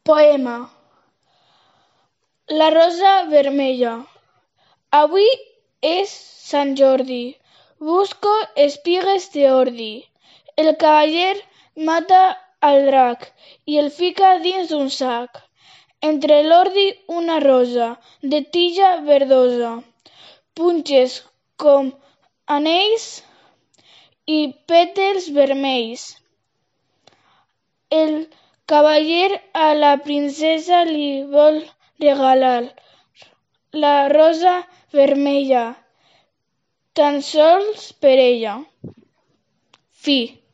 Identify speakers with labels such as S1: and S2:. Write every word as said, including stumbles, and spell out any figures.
S1: Poema. La rosa vermella. Avui és Sant Jordi. Busco espigues d'ordi. El cavaller mata al drac i el fica dins d'un sac. Entre l'ordi una rosa de tija verdosa, punxes com anells i pètals vermells. El cavaller a la princesa li vol regalar la rosa vermella, tan sols per ella. Fi.